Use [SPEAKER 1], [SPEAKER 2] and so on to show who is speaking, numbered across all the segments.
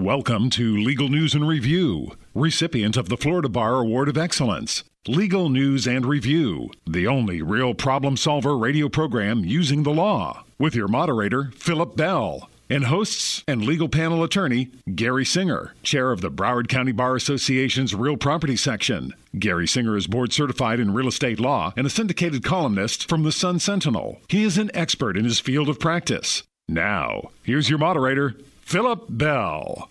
[SPEAKER 1] Welcome to Legal News and Review, recipient of the Florida Bar Award of Excellence. Legal News and Review, the only real problem solver radio program using the law. With your moderator, Philip Bell, and hosts and legal panel attorney, Gary Singer, chair of the Broward County Bar Association's Real Property Section. Gary Singer is board certified in real estate law and a syndicated columnist from the Sun Sentinel. He is an expert in his field of practice. Now, here's your moderator, Philip Bell.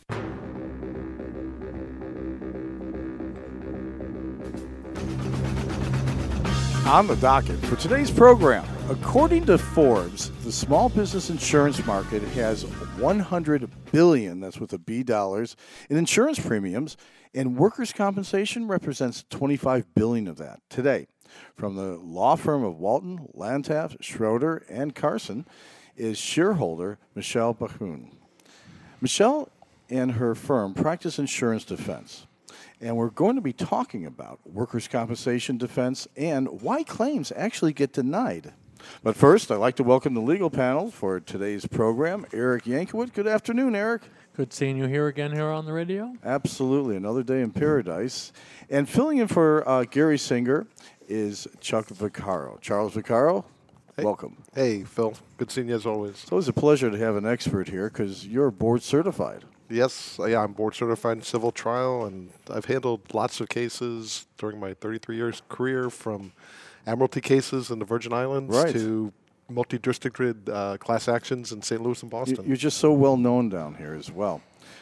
[SPEAKER 2] On the docket for today's program, according to Forbes, the small business insurance market has $100 billion, that's with a B dollars, in insurance premiums, and workers' compensation represents $25 billion of that today. From the law firm of Walton, Lantaff, Schroeder, and Carson is shareholder Michelle Bachun. Michelle and her firm practice insurance defense. And we're going to be talking about workers' compensation defense and why claims actually get denied. But first, I'd like to welcome the legal panel for today's program, Eric Yankovic. Good afternoon, Eric.
[SPEAKER 3] Good seeing you here again here on the radio.
[SPEAKER 2] Absolutely. Another day in paradise. And filling in for Gary Singer is Chuck Vaccaro. Charles Vaccaro, welcome.
[SPEAKER 4] Hey, Phil. Good seeing you as always.
[SPEAKER 2] It's always a pleasure to have an expert here because you're board certified.
[SPEAKER 4] Yes, I'm board certified in civil trial, and I've handled lots of cases during my 33 years career, from admiralty cases in the Virgin Islands to multi-districted class actions in St. Louis and Boston.
[SPEAKER 2] You're just so well known down here as well.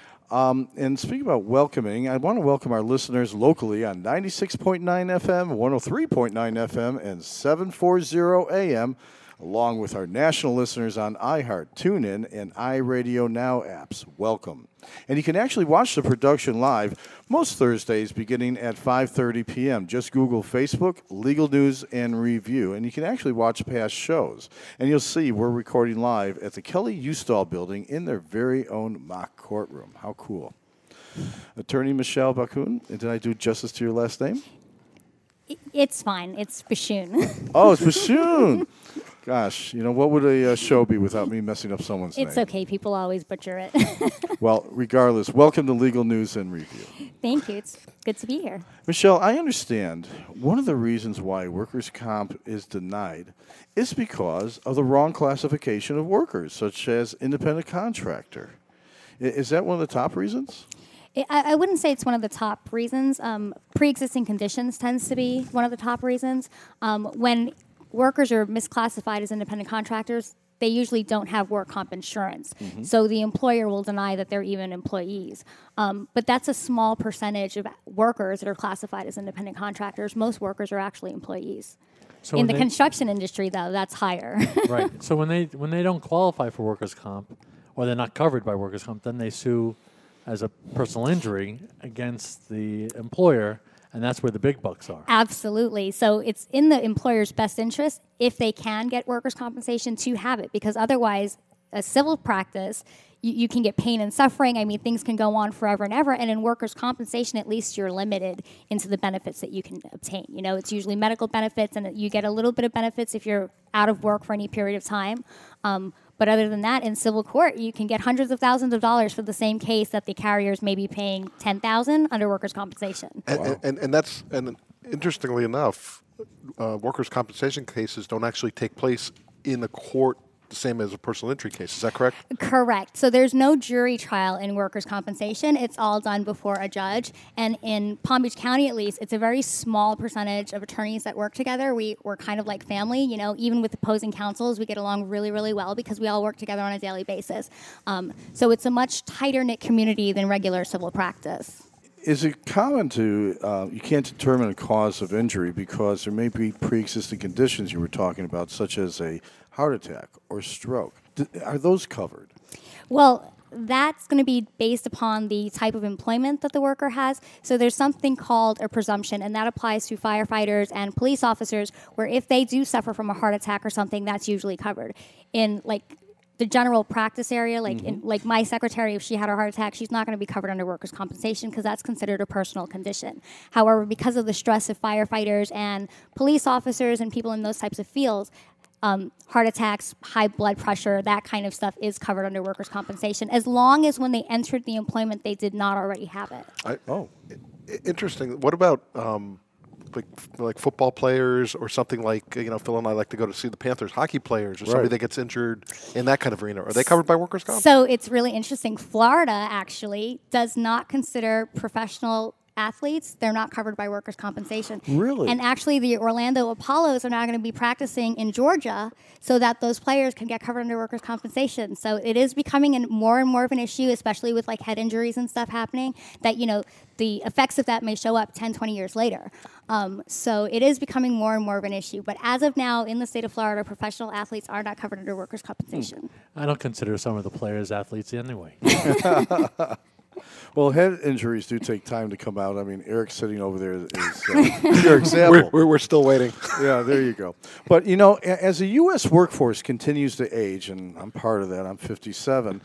[SPEAKER 2] And speaking about welcoming, I want to welcome our listeners locally on 96.9 FM, 103.9 FM, and 740 AM, along with our national listeners on iHeart, TuneIn, and iRadio Now apps. Welcome. And you can actually watch the production live most Thursdays beginning at 5:30 p.m. Just Google Facebook, Legal News and Review, and you can actually watch past shows. And you'll see we're recording live at the Kelly Ustall building in their very own mock courtroom. How cool. Attorney Michelle Bachun, did I do justice to your last name?
[SPEAKER 5] It's fine. It's Bachun.
[SPEAKER 2] Oh, it's Bachun. Gosh, what would a show be without me messing up someone's name?
[SPEAKER 5] It's okay. People always butcher it.
[SPEAKER 2] Well, regardless, welcome to Legal News and Review.
[SPEAKER 5] Thank you. It's good to be here.
[SPEAKER 2] Michelle, I understand one of the reasons why workers' comp is denied is because of the wrong classification of workers, such as independent contractor. Is that one of the top reasons?
[SPEAKER 5] I wouldn't say it's one of the top reasons. Pre-existing conditions tends to be one of the top reasons. When workers are misclassified as independent contractors, they usually don't have work comp insurance. Mm-hmm. So the employer will deny that they're even employees. But that's a small percentage of workers that are classified as independent contractors. Most workers are actually employees. So in the construction industry, though, that's higher.
[SPEAKER 3] Right. So when they don't qualify for workers' comp, or they're not covered by workers' comp, then they sue as a personal injury against the employer, and that's where the big bucks are.
[SPEAKER 5] Absolutely. So it's in the employer's best interest, if they can get workers' compensation, to have it, because otherwise, a civil practice, you can get pain and suffering. I mean, things can go on forever and ever, and in workers' compensation, at least you're limited into the benefits that you can obtain. It's usually medical benefits, and you get a little bit of benefits if you're out of work for any period of time. But other than that, in civil court, you can get hundreds of thousands of dollars for the same case that the carriers may be paying $10,000 under workers' compensation.
[SPEAKER 4] And interestingly enough, workers' compensation cases don't actually take place in a court the same as a personal injury case. Is that correct? Correct.
[SPEAKER 5] So there's no jury trial in workers' compensation. It's all done before a judge. And in Palm Beach County, at least, it's a very small percentage of attorneys that work together. We're kind of like family. Even with opposing counsels, we get along really, really well because we all work together on a daily basis. So it's a much tighter-knit community than regular civil practice.
[SPEAKER 2] Is it common to, you can't determine a cause of injury because there may be pre-existing conditions you were talking about, such as a heart attack or stroke. Are those covered?
[SPEAKER 5] Well, that's going to be based upon the type of employment that the worker has. So there's something called a presumption, and that applies to firefighters and police officers, where if they do suffer from a heart attack or something, that's usually covered. In the general practice area, like my secretary, if she had a heart attack, she's not going to be covered under workers' compensation because that's considered a personal condition. However, because of the stress of firefighters and police officers and people in those types of fields, heart attacks, high blood pressure, that kind of stuff is covered under workers' compensation, as long as when they entered the employment they did not already have it.
[SPEAKER 4] Interesting. What about like football players or something like, Phil and I like to go to see the Panthers, hockey players or somebody that gets injured in that kind of arena? Are they covered by workers' comp?
[SPEAKER 5] So it's really interesting. Florida actually does not consider professional athletes, they're not covered by workers' compensation.
[SPEAKER 2] Really?
[SPEAKER 5] And actually the Orlando Apollos are now going to be practicing in Georgia so that those players can get covered under workers' compensation. So it is becoming more and more of an issue, especially with like head injuries and stuff happening, that, the effects of that may show up 10, 20 years later. So it is becoming more and more of an issue. But as of now, in the state of Florida, professional athletes are not covered under workers' compensation.
[SPEAKER 3] I don't consider some of the players athletes anyway.
[SPEAKER 2] Well, head injuries do take time to come out. I mean, Eric sitting over there is your example.
[SPEAKER 4] We're still waiting.
[SPEAKER 2] Yeah, there you go. But, as the U.S. workforce continues to age, and I'm part of that, I'm 57,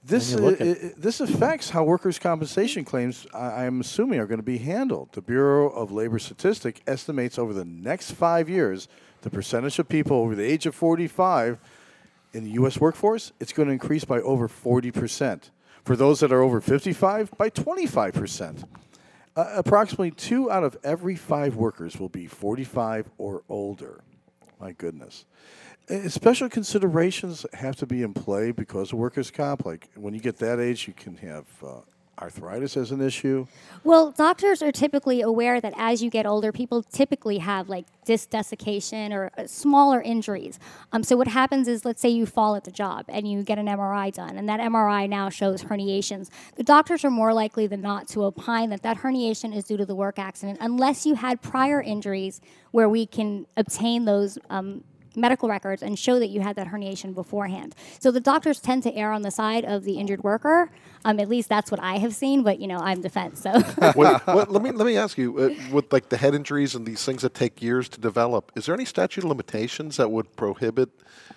[SPEAKER 2] this affects how workers' compensation claims, I'm assuming, are going to be handled. The Bureau of Labor Statistics estimates over the next 5 years the percentage of people over the age of 45 in the U.S. workforce, it's going to increase by over 40%. For those that are over 55, by 25%. Approximately 2 out of every 5 workers will be 45 or older. My goodness. Special considerations have to be in play because of workers' comp. Like when you get that age, you can have arthritis as an issue.
[SPEAKER 5] Well, doctors are typically aware that as you get older, people typically have like disc desiccation or smaller injuries. So what happens is, let's say you fall at the job and you get an MRI done, and that MRI now shows herniations. The doctors are more likely than not to opine that herniation is due to the work accident, unless you had prior injuries where we can obtain those medical records and show that you had that herniation beforehand. So the doctors tend to err on the side of the injured worker. At least that's what I have seen, but I'm defense. So
[SPEAKER 4] let me ask you, with like the head injuries and these things that take years to develop, is there any statute of limitations that would prohibit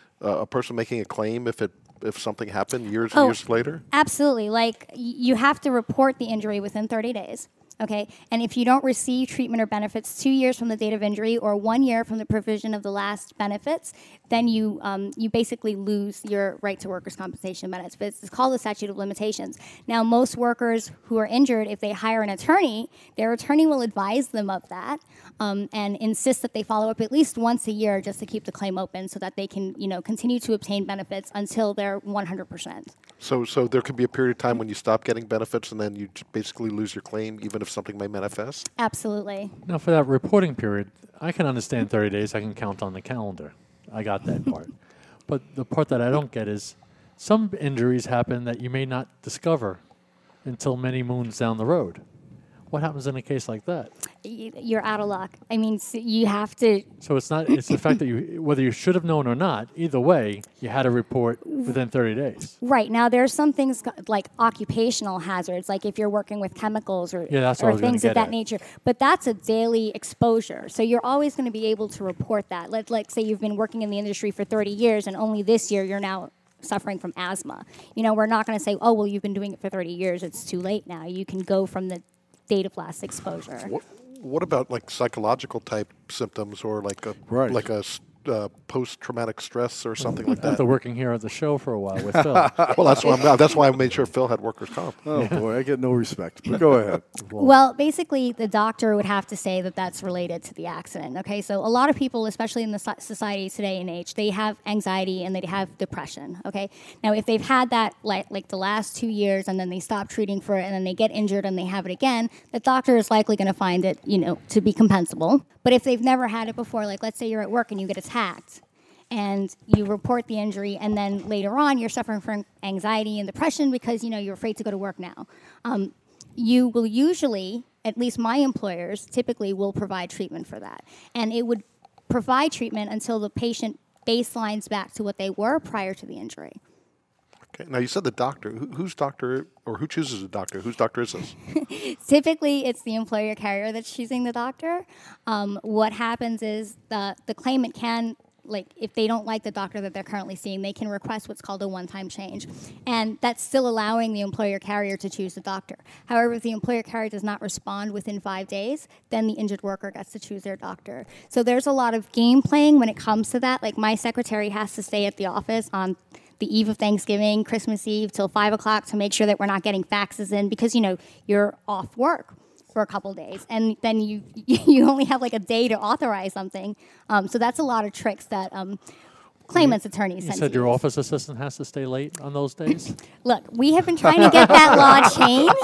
[SPEAKER 4] a person making a claim if something happened years and years later?
[SPEAKER 5] Absolutely. Like you have to report the injury within 30 days. Okay, and if you don't receive treatment or benefits 2 years from the date of injury or 1 year from the provision of the last benefits, then you basically lose your right to workers' compensation benefits. It's called the statute of limitations. Now, most workers who are injured, if they hire an attorney, their attorney will advise them of that and insist that they follow up at least once a year just to keep the claim open so that they can continue to obtain benefits until they're 100%.
[SPEAKER 4] So there could be a period of time when you stop getting benefits and then you basically lose your claim, even if something may manifest?
[SPEAKER 5] Absolutely.
[SPEAKER 3] Now, for that reporting period, I can understand 30 days. I can count on the calendar. I got that part. But the part that I don't get is some injuries happen that you may not discover until many moons down the road. What happens in a case like that?
[SPEAKER 5] You're out of luck. I mean, you have to...
[SPEAKER 3] So it's the fact that whether you should have known or not, either way, you had to report within 30 days.
[SPEAKER 5] Right. Now, there's some things like occupational hazards, like if you're working with chemicals or things of that nature. But that's a daily exposure. So you're always going to be able to report that. Let's say you've been working in the industry for 30 years and only this year you're now suffering from asthma. We're not going to say, oh, well, you've been doing it for 30 years. It's too late now. You can go from the date of last exposure.
[SPEAKER 4] What about like psychological type symptoms or like a post-traumatic stress or something like that?
[SPEAKER 3] After working here at the show for a while with Phil.
[SPEAKER 4] Well, that's why I made sure Phil had workers' comp.
[SPEAKER 2] Oh, boy, I get no respect. But go ahead.
[SPEAKER 5] Well, basically, the doctor would have to say that that's related to the accident. Okay, so a lot of people, especially in the society today and age, they have anxiety and they have depression. Okay, now if they've had that like the last 2 years and then they stop treating for it and then they get injured and they have it again, the doctor is likely going to find it, to be compensable. But if they've never had it before, like let's say you're at work and you get attacked and you report the injury and then later on you're suffering from anxiety and depression because, you're afraid to go to work now. You will usually, at least my employers, typically will provide treatment for that. And it would provide treatment until the patient baselines back to what they were prior to the injury.
[SPEAKER 4] Okay. Now, you said the doctor. Whose doctor or who chooses a doctor? Whose doctor is this?
[SPEAKER 5] Typically, it's the employer carrier that's choosing the doctor. What happens is the claimant can like if they don't like the doctor that they're currently seeing, they can request what's called a one-time change. And that's still allowing the employer carrier to choose the doctor. However, if the employer carrier does not respond within 5 days, then the injured worker gets to choose their doctor. So there's a lot of game playing when it comes to that. Like my secretary has to stay at the office on the eve of Thanksgiving, Christmas Eve till 5 o'clock to make sure that we're not getting faxes in because, you're off work for a couple days, and then you only have like a day to authorize something. So that's a lot of tricks that claimants' attorneys.
[SPEAKER 3] You said your office assistant has to stay late on those days?
[SPEAKER 5] Look, we have been trying to get that law changed.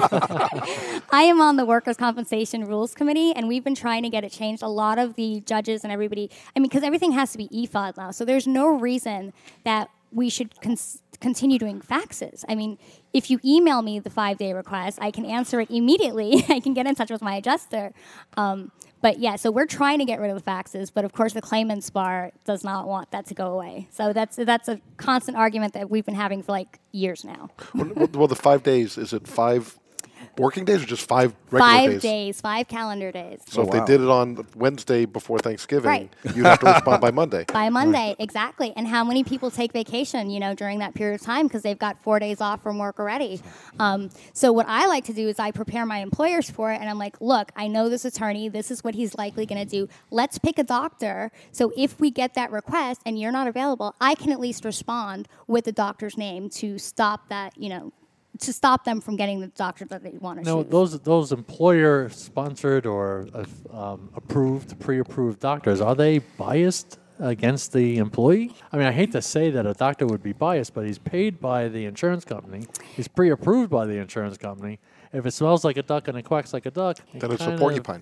[SPEAKER 5] I am on the Workers' Compensation Rules Committee, and we've been trying to get it changed. A lot of the judges and everybody, because everything has to be e-filed now, so there's no reason that we should continue doing faxes. If you email me the 5-day request, I can answer it immediately. I can get in touch with my adjuster. But yeah, so we're trying to get rid of the faxes, but of course the claimants bar does not want that to go away. So that's a constant argument that we've been having for like years now.
[SPEAKER 4] Well, the 5 days, is it 5 working days or just 5 regular days?
[SPEAKER 5] 5 days, 5 calendar days.
[SPEAKER 4] So if they did it on Wednesday before Thanksgiving, you'd have to respond by Monday.
[SPEAKER 5] By Monday, exactly. And how many people take vacation, during that period of time because they've got 4 days off from work already? So what I like to do is I prepare my employers for it, and I'm like, look, I know this attorney. This is what he's likely going to do. Let's pick a doctor. So if we get that request and you're not available, I can at least respond with the doctor's name to stop that, to stop them from getting the doctor that they want to choose.
[SPEAKER 3] No, those employer-sponsored or approved, pre-approved doctors, are they biased against the employee? I hate to say that a doctor would be biased, but he's paid by the insurance company. He's pre-approved by the insurance company. If it smells like a duck and it quacks like a duck,
[SPEAKER 4] then it's a porcupine.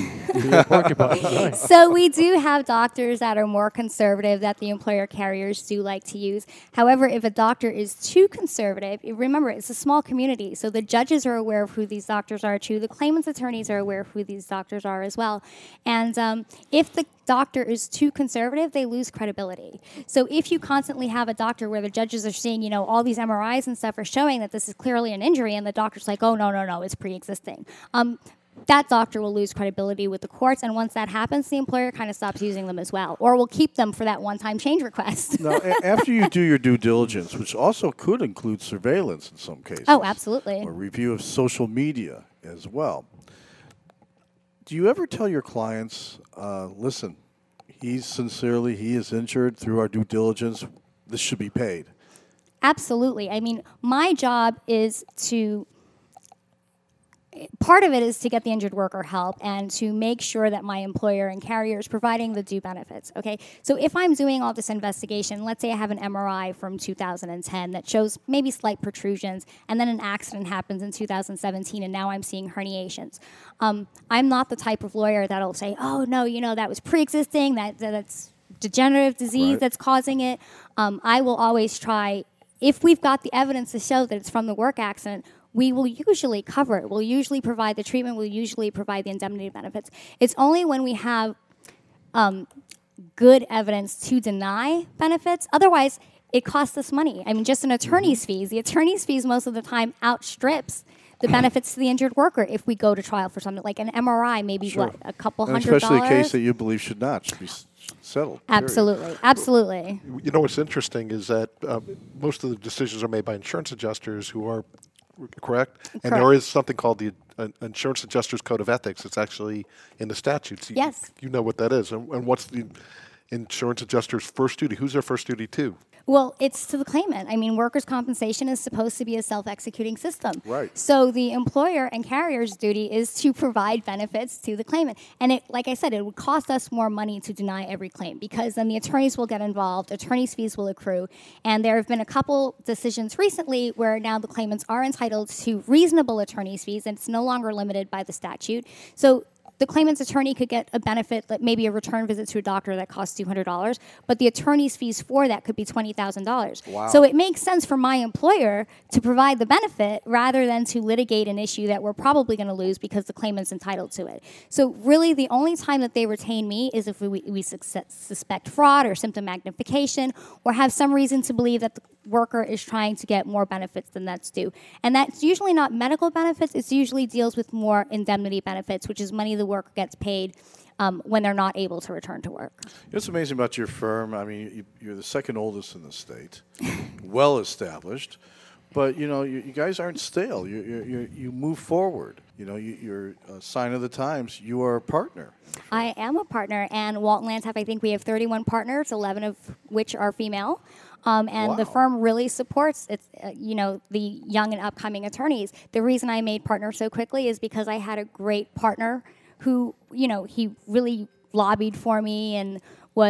[SPEAKER 3] Right.
[SPEAKER 5] So we do have doctors that are more conservative that the employer carriers do like to use. However, if a doctor is too conservative, remember, it's a small community, so the judges are aware of who these doctors are too. The claimants' attorneys are aware of who these doctors are as well. And if the doctor is too conservative, they lose credibility. So if you constantly have a doctor where the judges are seeing, all these MRIs and stuff are showing that this is clearly an injury, and the doctor's like, oh, no, it's pre-existing. That doctor will lose credibility with the courts, and once that happens, the employer kind of stops using them as well, or will keep them for that one-time change request.
[SPEAKER 2] Now, after you do your due diligence, which also could include surveillance in some cases.
[SPEAKER 5] Oh, absolutely.
[SPEAKER 2] Or review of social media as well. Do you ever tell your clients, listen, he is injured through our due diligence, this should be paid?
[SPEAKER 5] Absolutely. My job is part of it is to get the injured worker help and to make sure that my employer and carrier is providing the due benefits, okay? So if I'm doing all this investigation, let's say I have an MRI from 2010 that shows maybe slight protrusions, and then an accident happens in 2017, and now I'm seeing herniations. I'm not the type of lawyer that'll say, oh, no, that was pre-existing, that's degenerative disease that's causing it. I will always try, if we've got the evidence to show that it's from the work accident, we will usually cover it. We'll usually provide the treatment. We'll usually provide the indemnity benefits. It's only when we have good evidence to deny benefits. Otherwise, it costs us money. Just an attorney's fees. The attorney's fees most of the time outstrips the benefits to the injured worker if we go to trial for something like an MRI, maybe a couple $100.
[SPEAKER 2] Especially a case that you believe should be settled.
[SPEAKER 5] Absolutely. Absolutely.
[SPEAKER 4] What's interesting is that most of the decisions are made by insurance adjusters who are correct? And there is something called the Insurance Adjusters Code of Ethics. It's actually in the statutes.
[SPEAKER 5] Yes.
[SPEAKER 4] You know what that is. And what's the insurance adjuster's first duty? Who's their first duty to?
[SPEAKER 5] Well, it's to the claimant. Workers' compensation is supposed to be a self-executing system.
[SPEAKER 2] Right.
[SPEAKER 5] So the employer and carrier's duty is to provide benefits to the claimant. And like I said, it would cost us more money to deny every claim because then the attorneys will get involved, attorneys' fees will accrue, and there have been a couple decisions recently where now the claimants are entitled to reasonable attorneys' fees, and it's no longer limited by the statute. So the claimant's attorney could get a benefit, like maybe a return visit to a doctor that costs $200, but the attorney's fees for that could be $20,000.
[SPEAKER 2] Wow.
[SPEAKER 5] So it makes sense for my employer to provide the benefit rather than to litigate an issue that we're probably going to lose because the claimant's entitled to it. So really the only time that they retain me is if we suspect fraud or symptom magnification or have some reason to believe that the worker is trying to get more benefits than that's due. And that's usually not medical benefits. It usually deals with more indemnity benefits, which is money the worker gets paid when they're not able to return to work.
[SPEAKER 2] What's amazing about your firm, I mean, you're the second oldest in the state, well established, but you guys aren't stale. You move forward. You're a sign of the times. You are a partner.
[SPEAKER 5] I am a partner, and Walton Landtap, I think we have 31 partners, 11 of which are female. And the firm really supports the young and upcoming attorneys. The reason I made partner so quickly is because I had a great partner who, he really lobbied for me and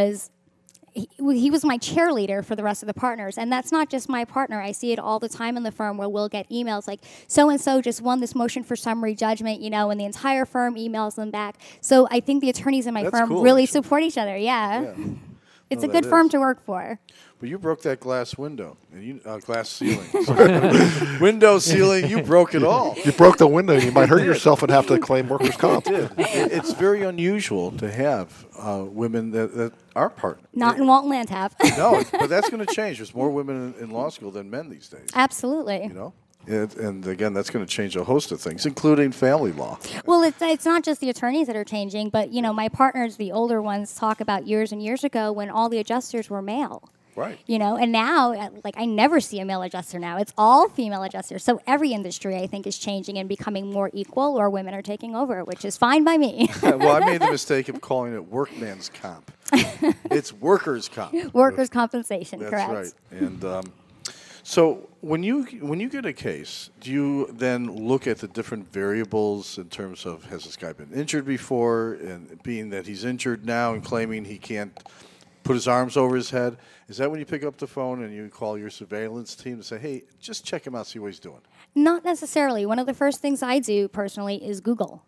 [SPEAKER 5] he was my cheerleader for the rest of the partners. And that's not just my partner. I see it all the time in the firm where we'll get emails like, so-and-so just won this motion for summary judgment, and the entire firm emails them back. So I think the attorneys in my firm really support each other. Yeah. It's a good firm to work for.
[SPEAKER 2] But you broke that glass window, and glass ceiling. Window, ceiling, you broke it all.
[SPEAKER 4] You broke the window. You might hurt yourself and have to claim workers' comp.
[SPEAKER 2] It's very unusual to have women that are partners.
[SPEAKER 5] Not in Walton Landtap.
[SPEAKER 2] No, but that's going to change. There's more women in law school than men these days.
[SPEAKER 5] Absolutely.
[SPEAKER 2] And again, that's going to change a host of things, including family law.
[SPEAKER 5] Well, it's not just the attorneys that are changing, but my partners, the older ones, talk about years and years ago when all the adjusters were male.
[SPEAKER 2] Right.
[SPEAKER 5] And now, I never see a male adjuster now. It's all female adjusters. So every industry, I think, is changing and becoming more equal, or women are taking over, which is fine by me.
[SPEAKER 2] Well, I made the mistake of calling it workman's comp. It's workers' comp.
[SPEAKER 5] Workers' compensation,
[SPEAKER 2] That's
[SPEAKER 5] correct.
[SPEAKER 2] That's right. And so when you get a case, do you then look at the different variables in terms of, has this guy been injured before, and being that he's injured now and claiming he can't put his arms over his head? Is that when you pick up the phone and you call your surveillance team to say, hey, just check him out, see what he's doing?
[SPEAKER 5] Not necessarily. One of the first things I do personally is Google.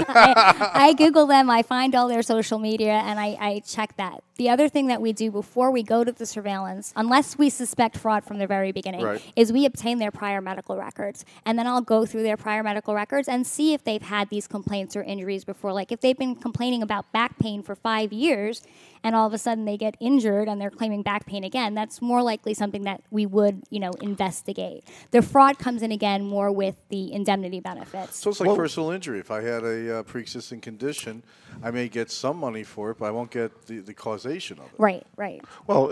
[SPEAKER 5] I Google them, I find all their social media, and I check that. The other thing that we do before we go to the surveillance, unless we suspect fraud from the very beginning, is we obtain their prior medical records. And then I'll go through their prior medical records and see if they've had these complaints or injuries before. Like if they've been complaining about back pain for 5 years and all of a sudden they get injured and they're claiming back pain again, that's more likely something that we would, investigate. The fraud comes in again more with the indemnity benefits.
[SPEAKER 2] So it's like personal injury. If I had a pre-existing condition, I may get some money for it, but I won't get the causation of it.
[SPEAKER 5] Right.
[SPEAKER 4] Well,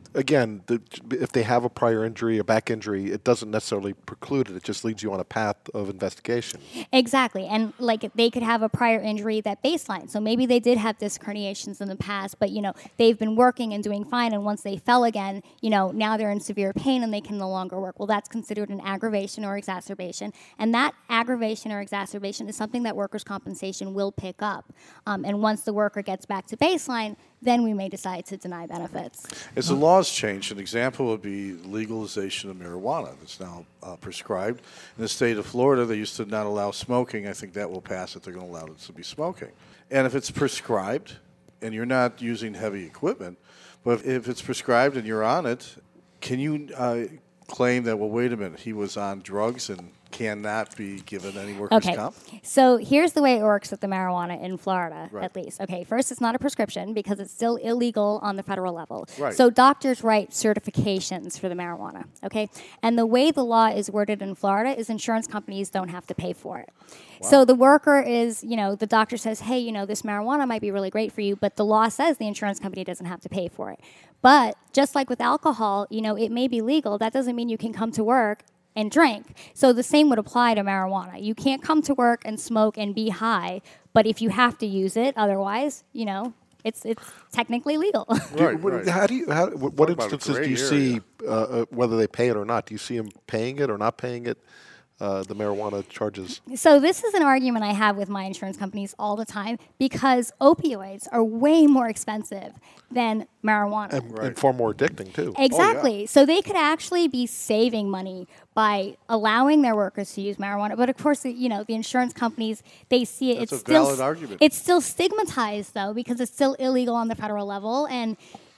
[SPEAKER 4] if they have a prior injury, a back injury, it doesn't necessarily preclude it. It just leads you on a path of investigation.
[SPEAKER 5] Exactly. And they could have a prior injury that baseline. So maybe they did have disc herniations in the past, but they've been working and doing fine, and once they fell again, now they're in severe pain and they can no longer work. Well, that's considered an aggravation or exacerbation, and that aggravation or exacerbation is something that workers' compensation will pick up. And once the worker gets back to baseline, then we may decide to deny benefits.
[SPEAKER 2] As the laws change, an example would be legalization of marijuana that's now prescribed. In the state of Florida, they used to not allow smoking. I think that will pass if they're going to allow it to be smoking. And if it's prescribed and you're not using heavy equipment, but if it's prescribed and you're on it, can you claim that, well, wait a minute, he was on drugs and cannot be given any workers' comp?
[SPEAKER 5] So here's the way it works with the marijuana in Florida, at least. Okay, first, it's not a prescription because it's still illegal on the federal level.
[SPEAKER 2] Right.
[SPEAKER 5] So doctors write certifications for the marijuana, okay? And the way the law is worded in Florida is insurance companies don't have to pay for it. Wow. So the worker is, the doctor says, hey, this marijuana might be really great for you, but the law says the insurance company doesn't have to pay for it. But just like with alcohol, it may be legal. That doesn't mean you can come to work and drink. So the same would apply to marijuana. You can't come to work and smoke and be high, but if you have to use it, otherwise, it's technically legal.
[SPEAKER 2] Right.
[SPEAKER 4] What instances do you see, whether they pay it or not? Do you see them paying it or not paying it? The marijuana charges.
[SPEAKER 5] So this is an argument I have with my insurance companies all the time because opioids are way more expensive than marijuana.
[SPEAKER 4] And far more addicting, too.
[SPEAKER 5] Exactly.
[SPEAKER 2] Oh, yeah.
[SPEAKER 5] So they could actually be saving money by allowing their workers to use marijuana. But, of course, the insurance companies, they see it.
[SPEAKER 2] That's a valid argument.
[SPEAKER 5] It's still stigmatized, though, because it's still illegal on the federal level. And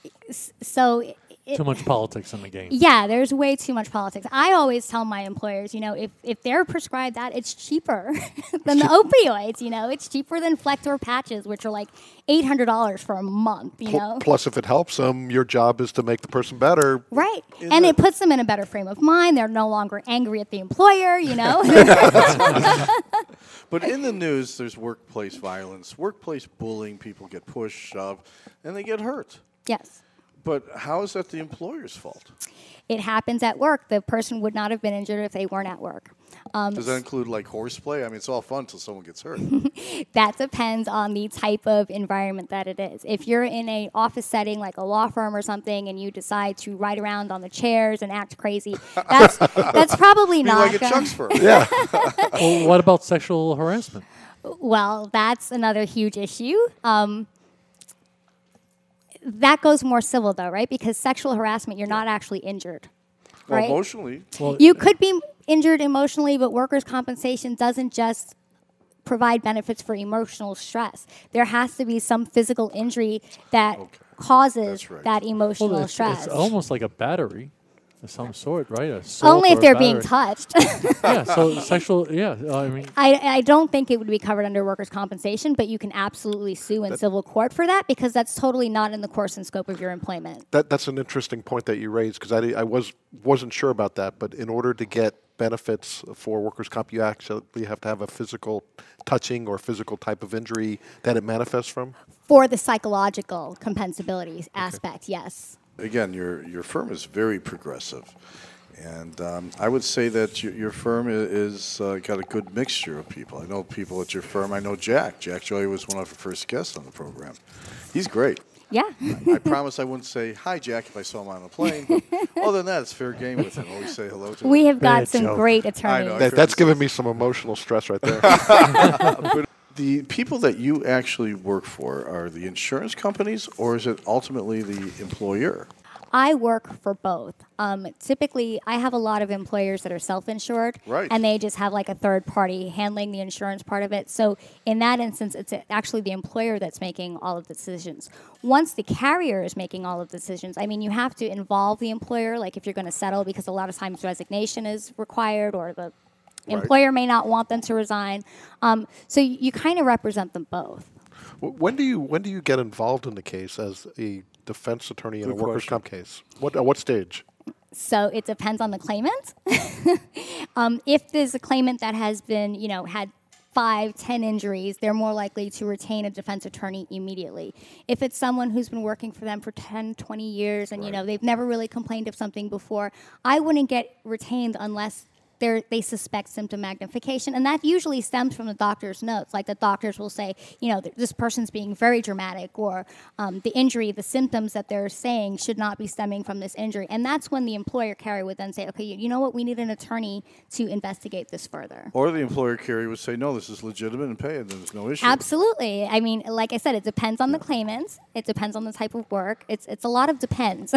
[SPEAKER 5] so
[SPEAKER 3] too much politics in the game.
[SPEAKER 5] Yeah, there's way too much politics. I always tell my employers, if they're prescribed that, it's cheaper than the opioids. It's cheaper than Flector patches, which are like $800 for a month.
[SPEAKER 4] Plus, if it helps them, your job is to make the person better.
[SPEAKER 5] Right, and it puts them in a better frame of mind. They're no longer angry at the employer.
[SPEAKER 2] But in the news, there's workplace violence, workplace bullying. People get pushed, shoved, and they get hurt.
[SPEAKER 5] Yes.
[SPEAKER 2] But how is that the employer's fault?
[SPEAKER 5] It happens at work. The person would not have been injured if they weren't at work.
[SPEAKER 2] Does that include like horseplay? I mean, it's all fun until someone gets hurt.
[SPEAKER 5] That depends on the type of environment that it is. If you're in an office setting like a law firm or something and you decide to ride around on the chairs and act crazy, that's probably not
[SPEAKER 2] like a Chuck's firm.
[SPEAKER 4] Yeah.
[SPEAKER 3] Well, what about sexual harassment?
[SPEAKER 5] Well, that's another huge issue. That goes more civil, though, right? Because sexual harassment, you're not actually injured.
[SPEAKER 2] Well,
[SPEAKER 5] right?
[SPEAKER 2] emotionally.
[SPEAKER 3] Well,
[SPEAKER 5] You could be injured emotionally, but workers' compensation doesn't just provide benefits for emotional stress. There has to be some physical injury that causes
[SPEAKER 2] That's right.
[SPEAKER 5] that emotional
[SPEAKER 3] well,
[SPEAKER 5] stress.
[SPEAKER 3] it's almost like a battery of some sort, right? Assault
[SPEAKER 5] Only if
[SPEAKER 3] or a
[SPEAKER 5] they're being
[SPEAKER 3] battery.
[SPEAKER 5] touched.
[SPEAKER 3] Yeah, so sexual, I mean,
[SPEAKER 5] I don't think it would be covered under workers' compensation, but you can absolutely sue in civil court for that because that's totally not in the course and scope of your employment.
[SPEAKER 4] That's an interesting point that you raised because I wasn't sure about that. But in order to get benefits for workers' comp, you actually have to have a physical touching or physical type of injury that it manifests from?
[SPEAKER 5] For the psychological compensability aspect, yes.
[SPEAKER 2] Again, your firm is very progressive. And I would say that your firm is got a good mixture of people. I know people at your firm. I know Jack. Jack Joy was one of our first guests on the program. He's great.
[SPEAKER 5] Yeah.
[SPEAKER 2] I promise I wouldn't say hi, Jack, if I saw him on a plane. But other than that, it's fair game with him. Always say hello to him.
[SPEAKER 5] We have got
[SPEAKER 3] Bad
[SPEAKER 5] some
[SPEAKER 3] joke.
[SPEAKER 5] great attorneys.
[SPEAKER 4] That's giving me some emotional stress right there.
[SPEAKER 2] But the people that you actually work for are the insurance companies, or is it ultimately the employer?
[SPEAKER 5] I work for both. Typically, I have a lot of employers that are self-insured,
[SPEAKER 2] Right.
[SPEAKER 5] and they just have like a third party handling the insurance part of it. So in that instance, it's actually the employer that's making all of the decisions. Once the carrier is making all of the decisions, I mean, you have to involve the employer, like if you're going to settle, because a lot of times resignation is required, or the employer may not want them to resign. So you kind of represent them both.
[SPEAKER 4] When do you get involved in the case as a defense attorney in
[SPEAKER 2] Good
[SPEAKER 4] a workers'
[SPEAKER 2] question.
[SPEAKER 4] comp case? At what stage?
[SPEAKER 5] So it depends on the claimant. If there's a claimant that has been, had 5-10 injuries, they're more likely to retain a defense attorney immediately. If it's someone who's been working for them for 10, 20 years and, they've never really complained of something before, I wouldn't get retained unless they suspect symptom magnification, and that usually stems from the doctor's notes. Like the doctors will say, this person's being very dramatic, or the injury, the symptoms that they're saying should not be stemming from this injury. And that's when the employer carrier would then say, okay, you know what, we need an attorney to investigate this further.
[SPEAKER 2] Or the employer carrier would say, no, this is legitimate and pay it, then there's no issue.
[SPEAKER 5] Absolutely. I mean, like I said, it depends on the claimant. It depends on the type of work. It's a lot of depends.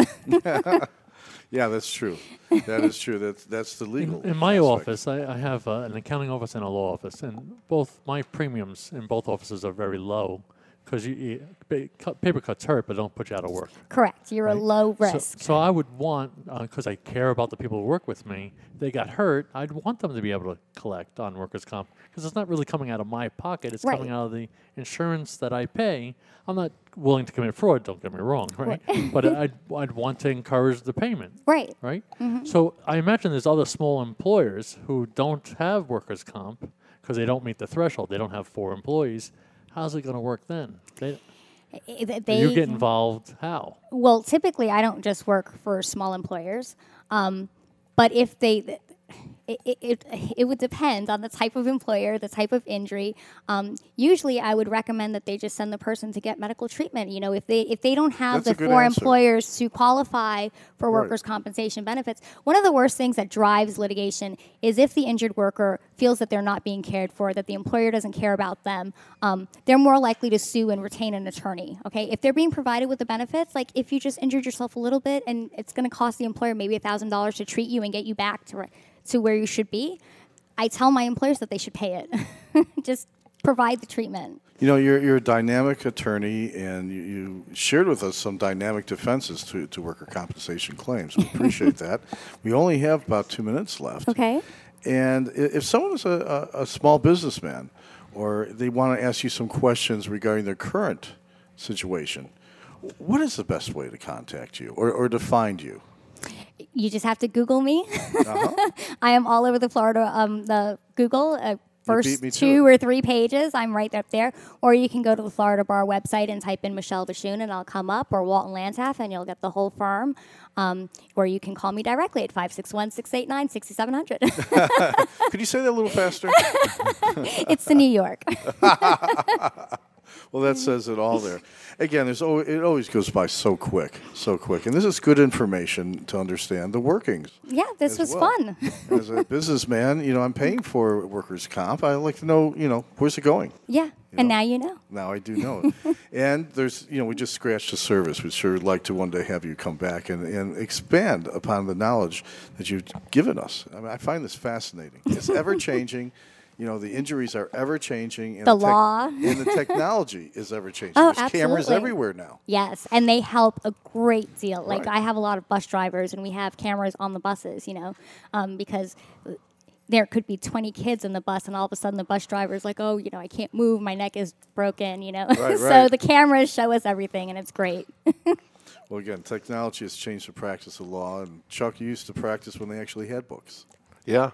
[SPEAKER 2] Yeah, that's true. That is true. That's the legal
[SPEAKER 3] in my
[SPEAKER 2] aspect.
[SPEAKER 3] office, I have an accounting office and a law office, and both my premiums in both offices are very low because paper cuts hurt, but don't put you out of work.
[SPEAKER 5] Correct. You're a low
[SPEAKER 3] So-
[SPEAKER 5] risk.
[SPEAKER 3] So I would want, because I care about the people who work with me, if they got hurt, I'd want them to be able to collect on workers' comp because it's not really coming out of my pocket. It's
[SPEAKER 5] Right.
[SPEAKER 3] coming out of the insurance that I pay. I'm not willing to commit fraud, don't get me wrong, right? But I'd want to encourage the payment.
[SPEAKER 5] Right.
[SPEAKER 3] Right? So I imagine there's other small employers who don't have workers' comp because they don't meet the threshold. They don't have 4 employees. How's it going to work then? You get involved how?
[SPEAKER 5] Well, typically, I don't just work for small employers, but if it would depend on the type of employer, the type of injury. Usually, I would recommend that they just send the person to get medical treatment. If they don't have
[SPEAKER 2] That's a
[SPEAKER 5] the
[SPEAKER 2] good
[SPEAKER 5] 4
[SPEAKER 2] answer.
[SPEAKER 5] employers to qualify for
[SPEAKER 2] Right.
[SPEAKER 5] workers' compensation benefits, one of the worst things that drives litigation is if the injured worker feels that they're not being cared for, that the employer doesn't care about them. They're more likely to sue and retain an attorney. Okay, if they're being provided with the benefits, like if you just injured yourself a little bit and it's going to cost the employer maybe $1,000 to treat you and get you back to where you should be, I tell my employers that they should pay it. Just provide the treatment.
[SPEAKER 2] You're a dynamic attorney, and you shared with us some dynamic defenses to worker compensation claims. We appreciate that. We only have about 2 minutes left.
[SPEAKER 5] Okay.
[SPEAKER 2] And if someone is a small businessman, or they want to ask you some questions regarding their current situation, what is the best way to contact you or to find you?
[SPEAKER 5] You just have to Google me. I am all over the Florida, the Google. first 2 or 3 pages, I'm right up there. Or you can go to the Florida Bar website and type in Michelle Bashoon and I'll come up, or Walton Landstaff, and you'll get the whole firm. Or you can call me directly at 561-689-6700.
[SPEAKER 2] Could you say that a little faster?
[SPEAKER 5] It's the New York.
[SPEAKER 2] Well, that says it all there. Again, it always goes by so quick. And this is good information to understand the workings.
[SPEAKER 5] Yeah, this was fun.
[SPEAKER 2] As a businessman, I'm paying for workers' comp. I like to know, where's it going?
[SPEAKER 5] Yeah, now you know.
[SPEAKER 2] Now I do know it. And there's, we just scratched the surface. We'd sure like to one day have you come back and expand upon the knowledge that you've given us. I mean, I find this fascinating. It's ever-changing. The injuries are ever-changing. And
[SPEAKER 5] law.
[SPEAKER 2] And the technology is ever-changing.
[SPEAKER 5] Oh,
[SPEAKER 2] There's cameras everywhere now.
[SPEAKER 5] Yes, and they help a great deal.
[SPEAKER 2] Right.
[SPEAKER 5] Like, I have a lot of bus drivers, and we have cameras on the buses, because there could be 20 kids in the bus, and all of a sudden the bus driver's like, oh, I can't move, my neck is broken,
[SPEAKER 2] Right,
[SPEAKER 5] So the cameras show us everything, and it's great.
[SPEAKER 2] Well, again, technology has changed the practice of law, and Chuck used to practice when they actually had books.
[SPEAKER 4] Yeah.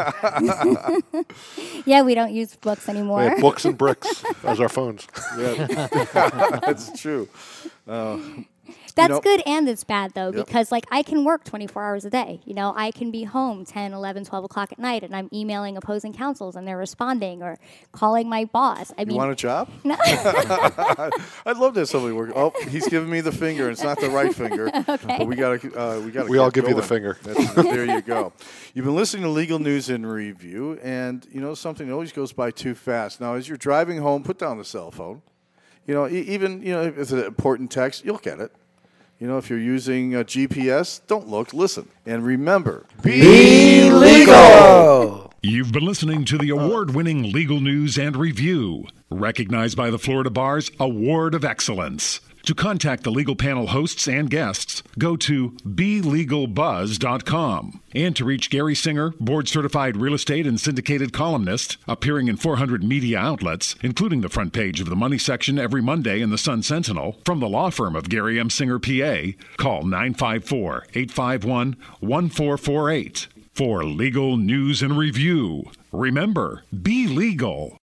[SPEAKER 5] Yeah, we don't use books anymore.
[SPEAKER 4] We have books and bricks as our phones.
[SPEAKER 2] Yeah, that's true.
[SPEAKER 5] That's good and it's bad, though,
[SPEAKER 2] Yep.
[SPEAKER 5] because, I can work 24 hours a day. I can be home 10, 11, 12 o'clock at night, and I'm emailing opposing counsels, and they're responding, or calling my boss.
[SPEAKER 2] You want a job?
[SPEAKER 5] No.
[SPEAKER 2] I'd love to have somebody work. Oh, he's giving me the finger. It's not the right finger.
[SPEAKER 5] Okay.
[SPEAKER 2] But we got to.
[SPEAKER 4] We all give you the finger.
[SPEAKER 2] There you go. You've been listening to Legal News in Review, and something that always goes by too fast. Now, as you're driving home, put down the cell phone. Even if it's an important text, you'll get it. If you're using GPS, don't look, listen. And remember, be legal!
[SPEAKER 1] You've been listening to the award-winning Legal News and Review, recognized by the Florida Bar's Award of Excellence. To contact the legal panel hosts and guests, go to BeLegalBuzz.com. And to reach Gary Singer, board-certified real estate and syndicated columnist, appearing in 400 media outlets, including the front page of the Money section every Monday in the Sun Sentinel, from the law firm of Gary M. Singer, PA, call 954-851-1448. For Legal News and Review, remember, be legal.